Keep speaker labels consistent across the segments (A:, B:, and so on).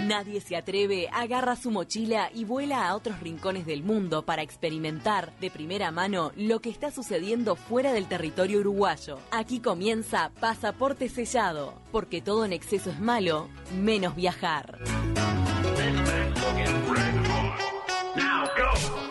A: Nadie se atreve, agarra su mochila y vuela a otros rincones del mundo para experimentar de primera mano lo que está sucediendo fuera del territorio uruguayo. Aquí comienza Pasaporte Sellado, porque todo en exceso es malo, menos viajar.
B: Now go!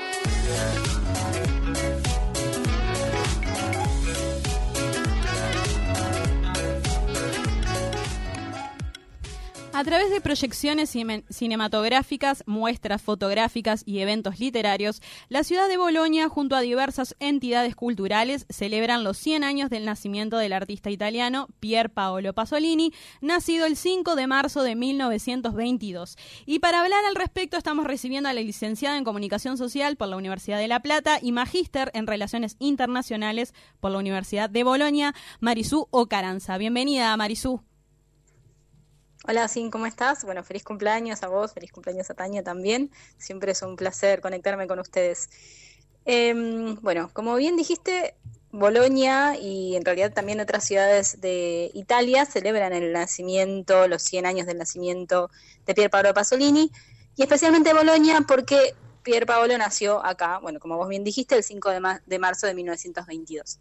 C: A través de proyecciones cinematográficas, muestras fotográficas y eventos literarios, la ciudad de Bolonia, junto a diversas entidades culturales, celebran los 100 años del nacimiento del artista italiano Pier Paolo Pasolini, nacido el 5 de marzo de 1922. Y para hablar al respecto estamos recibiendo a la licenciada en Comunicación Social por la Universidad de La Plata y magíster en Relaciones Internacionales por la Universidad de Bolonia, Marisú Ocaranza. Bienvenida, Marisú.
D: Hola, Sin, ¿cómo estás? Bueno, feliz cumpleaños a vos, feliz cumpleaños a Tania también. Siempre es un placer conectarme con ustedes. Bueno, como bien dijiste, Bolonia y en realidad también otras ciudades de Italia celebran el nacimiento, los 100 años del nacimiento de Pier Paolo Pasolini, y especialmente Bolonia porque Pier Paolo nació acá, bueno, como vos bien dijiste, el 5 de marzo de 1922.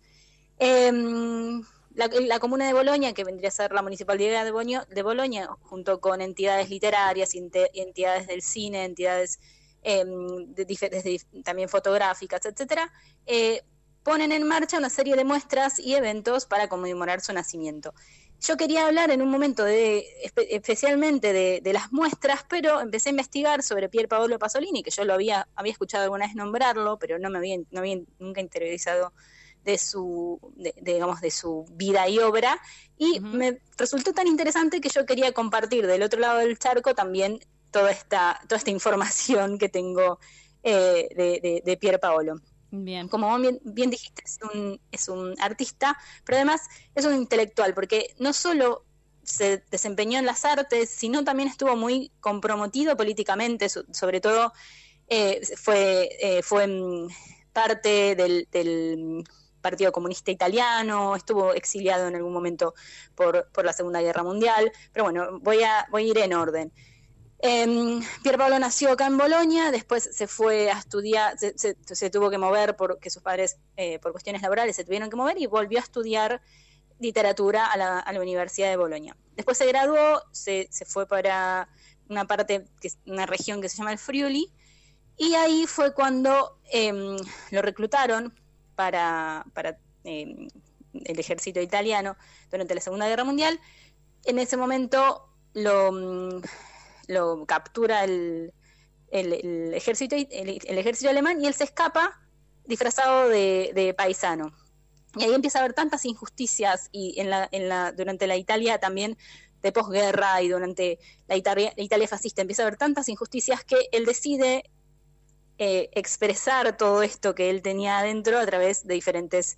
D: La comuna de Bolonia, que vendría a ser la municipalidad de Bolonia, junto con entidades literarias, entidades del cine, entidades también fotográficas, etcétera, ponen en marcha una serie de muestras y eventos para conmemorar su nacimiento. Yo quería hablar en un momento especialmente de las muestras, pero empecé a investigar sobre Pier Paolo Pasolini, que yo lo había escuchado alguna vez nombrarlo, pero no había nunca interiorizado de su vida y obra, y me resultó tan interesante que yo quería compartir del otro lado del charco también toda esta información que tengo de Pier Paolo.
C: Bien.
D: Como bien dijiste, es un artista, pero además es un intelectual, porque no solo se desempeñó en las artes, sino también estuvo muy comprometido políticamente, sobre todo fue parte del Partido Comunista Italiano, estuvo exiliado en algún momento por la Segunda Guerra Mundial, pero bueno, voy a ir en orden. Pier Paolo nació acá en Bolonia, después se fue a estudiar, se tuvo que mover porque sus padres por cuestiones laborales se tuvieron que mover y volvió a estudiar literatura a la Universidad de Bolonia. Después se graduó, se fue para una región que se llama el Friuli, y ahí fue cuando lo reclutaron para el ejército italiano durante la Segunda Guerra Mundial. En ese momento lo captura el ejército alemán y él se escapa disfrazado de paisano. Y ahí empieza a haber tantas injusticias y durante la Italia también de posguerra y durante la Italia fascista empieza a haber tantas injusticias que él decide expresar todo esto que él tenía adentro a través de diferentes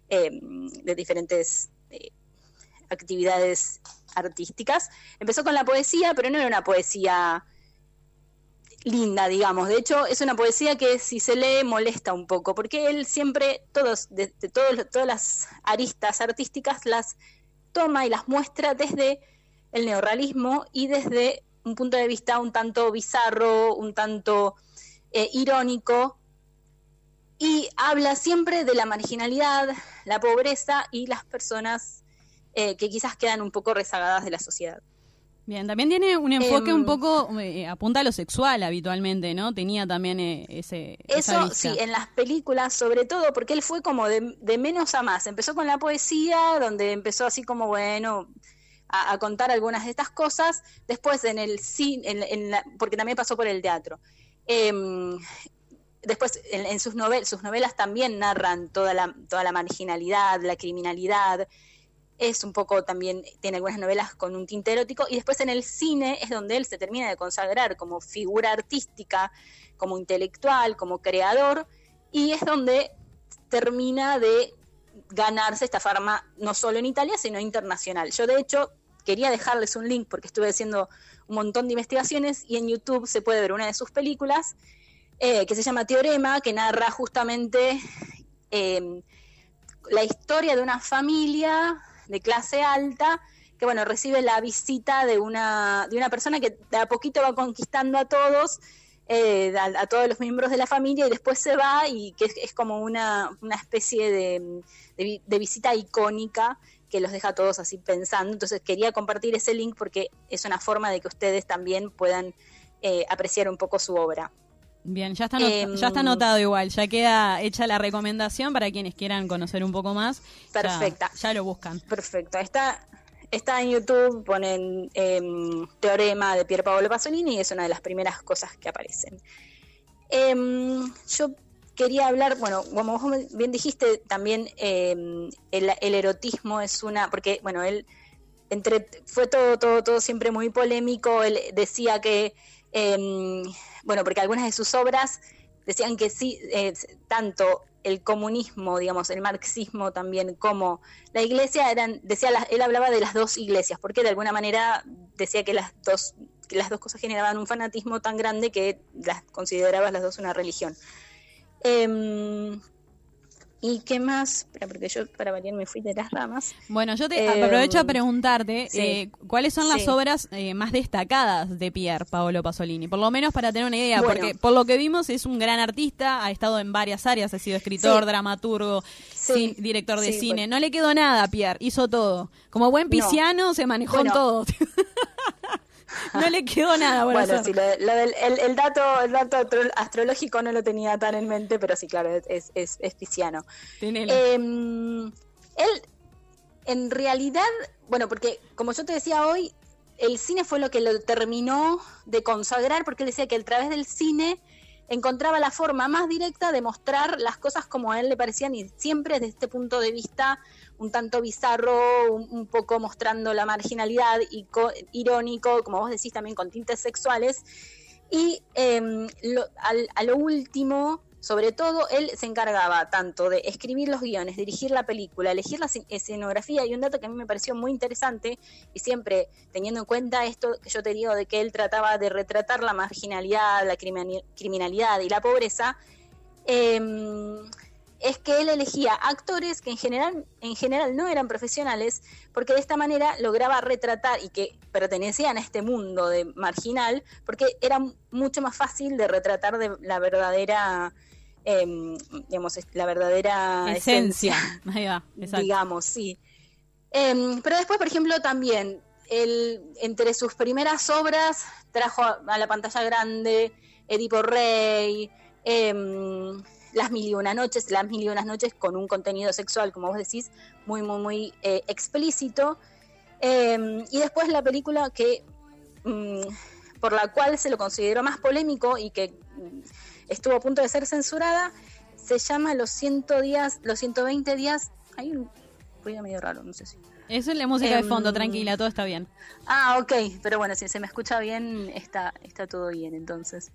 D: actividades artísticas. Empezó con la poesía, pero no era una poesía linda, digamos. De hecho, es una poesía que si se lee molesta un poco, porque él siempre, todas las aristas artísticas las toma y las muestra desde el neorrealismo y desde un punto de vista un tanto bizarro, un tanto irónico, y habla siempre de la marginalidad, la pobreza y las personas que quizás quedan un poco rezagadas de la sociedad.
C: Bien, también tiene un enfoque un poco, apunta a lo sexual habitualmente, ¿no? Tenía también esa vista.
D: Sí, en las películas sobre todo, porque él fue como de menos a más. Empezó con la poesía, donde empezó así como, bueno, a contar algunas de estas cosas. Después en el cine, porque también pasó por el teatro. Después en sus novelas también narran toda la marginalidad, la criminalidad. Es un poco también, tiene algunas novelas con un tinte erótico, y después en el cine es donde él se termina de consagrar como figura artística, como intelectual, como creador, y es donde termina de ganarse esta fama no solo en Italia, sino internacional. Yo de hecho quería dejarles un link porque estuve haciendo un montón de investigaciones y en YouTube se puede ver una de sus películas que se llama Teorema, que narra justamente la historia de una familia de clase alta que bueno, recibe la visita de una persona que de a poquito va conquistando a todos, a todos los miembros de la familia, y después se va, y que es como una especie de visita icónica que los deja a todos así pensando. Entonces quería compartir ese link porque es una forma de que ustedes también puedan apreciar un poco su obra.
C: Bien, ya está anotado igual, ya queda hecha la recomendación para quienes quieran conocer un poco más.
D: Perfecta.
C: Ya lo buscan.
D: Perfecto, está en YouTube, ponen Teorema de Pier Paolo Pasolini y es una de las primeras cosas que aparecen. Yo quería hablar, bueno, como vos bien dijiste, también el erotismo es porque bueno, él fue todo siempre muy polémico. Él decía que bueno, porque algunas de sus obras decían que sí, tanto el comunismo, digamos, el marxismo también, como la iglesia él hablaba de las dos iglesias, porque de alguna manera decía que las dos cosas generaban un fanatismo tan grande que las consideraba las dos una religión. ¿Y qué más? Porque yo para variar me fui de las ramas.
C: Bueno, yo te aprovecho a preguntarte
D: sí,
C: cuáles son las obras más destacadas de Pier Paolo Pasolini, por lo menos para tener una idea,
D: bueno,
C: porque por lo que vimos es un gran artista, ha estado en varias áreas, ha sido escritor, dramaturgo, director de cine. No le quedó nada a Pier, hizo todo. Como buen pisciano se manejó en todo. No le quedó nada por hacer.
D: Sí, el dato astrológico no lo tenía tan en mente, pero sí, claro, es pisciano. Él, en realidad, bueno, porque como yo te decía hoy, el cine fue lo que lo terminó de consagrar, porque él decía que a través del cine encontraba la forma más directa de mostrar las cosas como a él le parecían, y siempre desde este punto de vista un tanto bizarro, un poco mostrando la marginalidad, y irónico, como vos decís, también con tintes sexuales. Y a lo último, sobre todo, él se encargaba tanto de escribir los guiones, dirigir la película, elegir la escenografía, y un dato que a mí me pareció muy interesante, y siempre teniendo en cuenta esto que yo te digo, de que él trataba de retratar la marginalidad, la criminalidad y la pobreza, es que él elegía actores que en general no eran profesionales, porque de esta manera lograba retratar, y que pertenecían a este mundo de marginal, porque era mucho más fácil de retratar de la verdadera, digamos, la verdadera esencia.
C: Ahí va, exacto.
D: Digamos, sí. Pero después, por ejemplo, también, entre sus primeras obras, trajo a la pantalla grande Edipo Rey, Las Mil y Unas Noches con un contenido sexual, como vos decís, muy, muy, muy explícito. Y después la película que por la cual se lo consideró más polémico y que estuvo a punto de ser censurada, se llama Los 120 días. Hay un ruido medio raro, no sé si.
C: Eso es la música de fondo, tranquila, todo está bien.
D: Ah, ok, pero bueno, si se me escucha bien, está todo bien, entonces.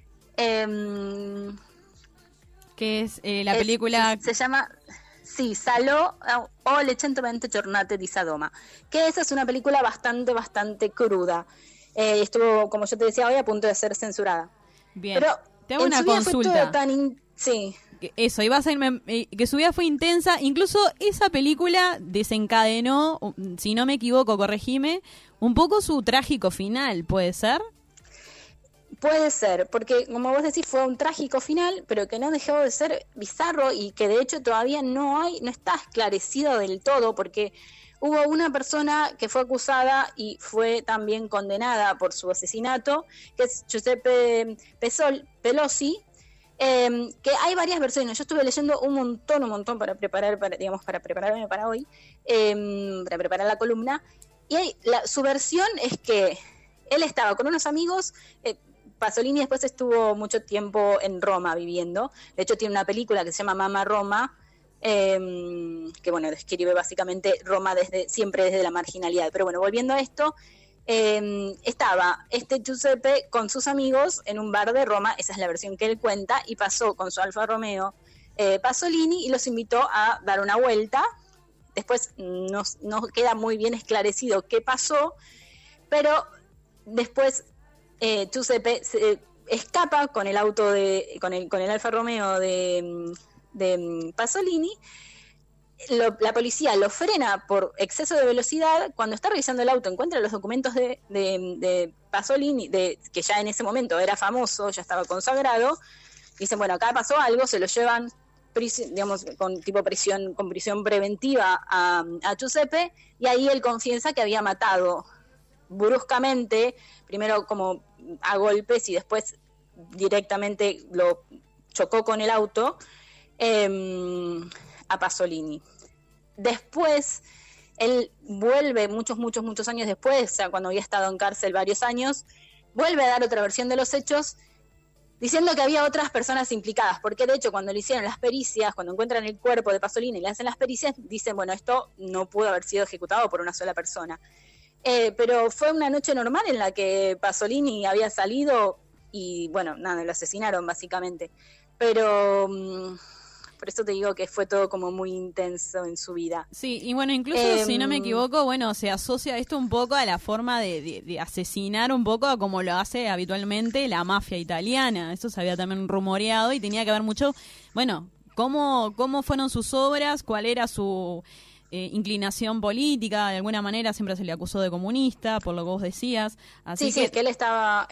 C: Que es la película...
D: Se llama, Salò o le 120 giornate di Sodoma, que esa es una película bastante cruda. Estuvo, como yo te decía hoy, a punto de ser censurada.
C: Bien,
D: pero
C: te hago una consulta.
D: Sí.
C: Eso, iba a ser que su vida fue intensa, incluso esa película desencadenó, si no me equivoco, corregime, un poco su trágico final, ¿puede ser?
D: Puede ser, porque como vos decís, fue un trágico final, pero que no dejó de ser bizarro, y que de hecho todavía no está esclarecido del todo, porque hubo una persona que fue acusada y fue también condenada por su asesinato, que es Giuseppe Pelosi, que hay varias versiones. Yo estuve leyendo un montón para prepararme para hoy, para preparar la columna, y su versión es que él estaba con unos amigos. Pasolini después estuvo mucho tiempo en Roma viviendo. De hecho, tiene una película que se llama Mama Roma, que bueno, describe básicamente Roma siempre desde la marginalidad. Pero bueno, volviendo a esto, estaba Giuseppe con sus amigos en un bar de Roma, esa es la versión que él cuenta, y pasó con su Alfa Romeo Pasolini y los invitó a dar una vuelta. Después no queda muy bien esclarecido qué pasó, pero después Giuseppe se escapa con el auto con el Alfa Romeo de Pasolini, la policía lo frena por exceso de velocidad. Cuando está revisando el auto, encuentra los documentos de Pasolini, que ya en ese momento era famoso, ya estaba consagrado. Dicen, bueno, acá pasó algo, se lo llevan, digamos, con prisión preventiva a Giuseppe, y ahí él confiesa que había matado bruscamente, primero como a golpes y después directamente lo chocó con el auto, a Pasolini. Después, él vuelve muchos años después, o sea, cuando había estado en cárcel varios años, vuelve a dar otra versión de los hechos, diciendo que había otras personas implicadas, porque de hecho cuando le hicieron las pericias, cuando encuentran el cuerpo de Pasolini y le hacen las pericias, dicen, bueno, esto no pudo haber sido ejecutado por una sola persona. Pero fue una noche normal en la que Pasolini había salido y, bueno, nada, lo asesinaron básicamente. Pero por eso te digo que fue todo como muy intenso en su vida.
C: Sí, y bueno, incluso si no me equivoco, bueno, se asocia esto un poco a la forma de asesinar un poco a como lo hace habitualmente la mafia italiana. Eso se había también rumoreado y tenía que ver mucho, bueno, cómo fueron sus obras, cuál era su inclinación política. De alguna manera siempre se le acusó de comunista, por lo que vos decías. Así
D: sí, es que él estaba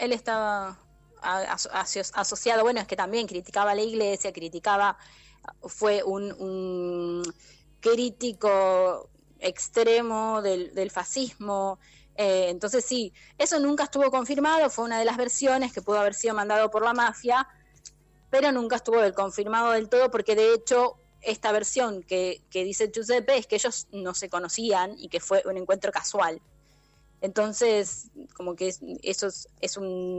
D: asociado, bueno, es que también criticaba a la iglesia, fue un crítico extremo del fascismo, entonces sí, eso nunca estuvo confirmado, fue una de las versiones que pudo haber sido mandado por la mafia, pero nunca estuvo confirmado del todo, porque de hecho esta versión que dice Giuseppe es que ellos no se conocían y que fue un encuentro casual. Entonces, como que eso es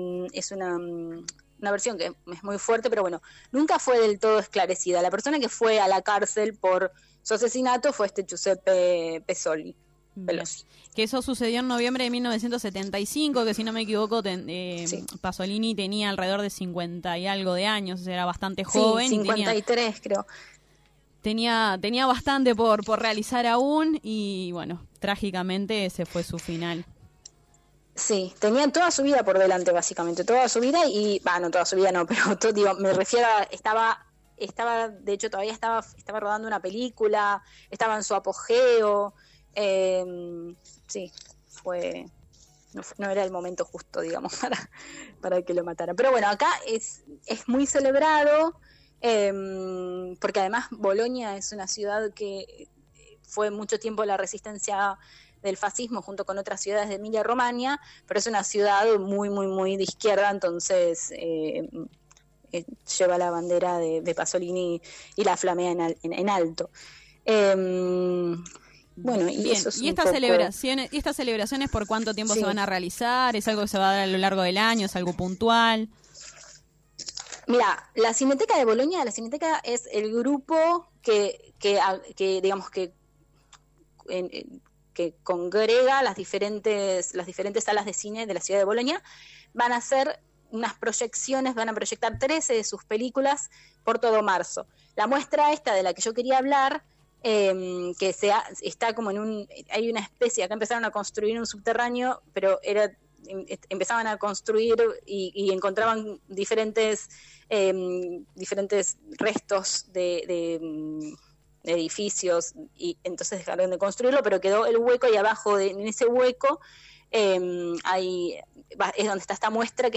D: una versión que es muy fuerte, pero bueno, nunca fue del todo esclarecida. La persona que fue a la cárcel por su asesinato fue Giuseppe Pesolli. Pelosi.
C: Que eso sucedió en noviembre de 1975, que si no me equivoco, sí. Pasolini tenía alrededor de 50 y algo de años, era bastante joven.
D: Sí, 53 creo.
C: Tenía bastante por realizar aún y bueno, trágicamente ese fue su final.
D: Sí, tenía toda su vida por delante básicamente, toda su vida y, no toda su vida no, pero digo, me refiero a, estaba, de hecho todavía estaba rodando una película, estaba en su apogeo, sí, no era el momento justo, digamos, para que lo mataran. Pero bueno, acá es muy celebrado, porque además Bolonia es una ciudad que fue mucho tiempo la resistencia del fascismo junto con otras ciudades de Emilia-Romagna, pero es una ciudad muy, muy, muy de izquierda, entonces lleva la bandera de Pasolini y la flamea en alto. Bueno, y
C: bien,
D: eso es
C: ¿y estas celebraciones por cuánto tiempo se van a realizar? ¿Es algo que se va a dar a lo largo del año? ¿Es algo puntual?
D: Mira, la Cineteca de Bolonia, es el grupo que digamos que congrega las diferentes salas de cine de la ciudad de Bolonia. Van a hacer unas proyecciones, van a proyectar 13 de sus películas por todo marzo. La muestra esta de la que yo quería hablar, que está como hay una especie, acá empezaron a construir un subterráneo, pero empezaban a construir y encontraban diferentes restos de edificios, y entonces dejaron de construirlo, pero quedó el hueco y abajo en ese hueco es donde está esta muestra,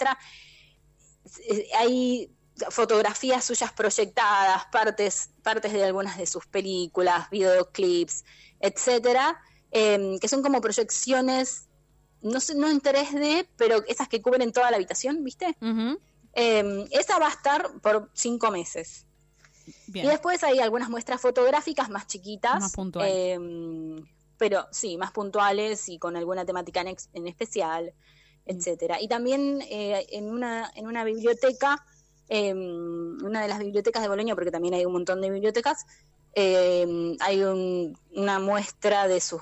D: hay fotografías suyas proyectadas, partes de algunas de sus películas, videoclips, etcétera, que son como proyecciones, no en 3D, pero esas que cubren toda la habitación, ¿viste? Uh-huh. Esa va a estar por 5 meses. Bien. Y después hay algunas muestras fotográficas más chiquitas,
C: más puntuales.
D: Pero sí, más puntuales y con alguna temática en especial, etcétera. Y también en una biblioteca, una de las bibliotecas de Bolonia, porque también hay un montón de bibliotecas, hay una muestra de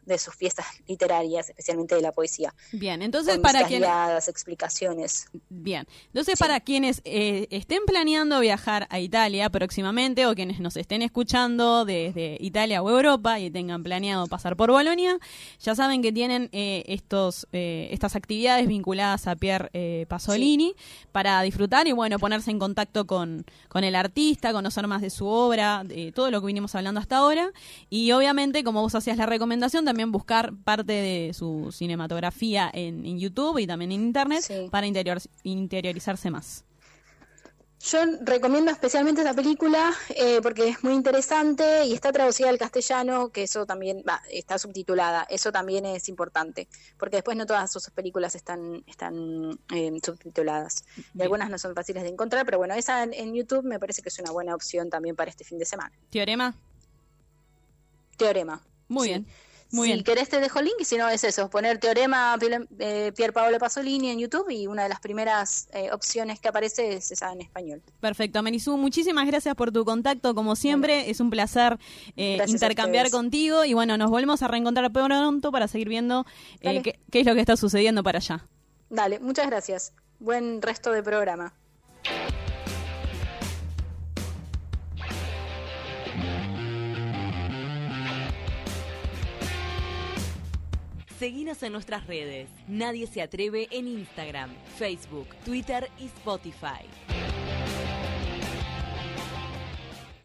D: de sus piezas literarias, especialmente de la poesía.
C: Bien, entonces
D: con
C: para
D: vistas
C: quienes...
D: guiadas, explicaciones.
C: Bien, entonces
D: Sí.
C: para quienes estén planeando viajar a Italia próximamente o quienes nos estén escuchando desde Italia o Europa y tengan planeado pasar por Bolonia, ya saben que tienen estas actividades vinculadas a Pier Pasolini para disfrutar y bueno, ponerse en contacto con el artista, conocer más de su obra, de todo lo que vinimos hablando hasta ahora y obviamente, como vos hacías la recomendación, también buscar parte de su cinematografía en YouTube y también en Internet
D: Sí.
C: para interiorizarse más.
D: Yo recomiendo especialmente esta película porque es muy interesante y está traducida al castellano, que eso también, está subtitulada, eso también es importante, porque después no todas sus películas están subtituladas. Y
C: Bien.
D: algunas no son fáciles de encontrar, pero bueno, esa en YouTube me parece que es una buena opción también para este fin de semana.
C: ¿Teorema?
D: Teorema.
C: Muy
D: Sí.
C: bien. Muy
D: si
C: bien.
D: querés te dejo el link, y si no es eso, poner Teorema Pier Paolo Pasolini en YouTube y una de las primeras opciones que aparece es esa en español.
C: Perfecto, Marisú, muchísimas gracias por tu contacto, como siempre, es un placer
D: Gracias a
C: intercambiar
D: ustedes.
C: contigo y bueno, nos volvemos a reencontrar pronto para seguir viendo
D: Dale.
C: qué es lo que está sucediendo para allá.
D: Dale, muchas gracias. Buen resto de programa.
A: Seguinos en nuestras redes. Nadie se atreve en Instagram, Facebook, Twitter y Spotify.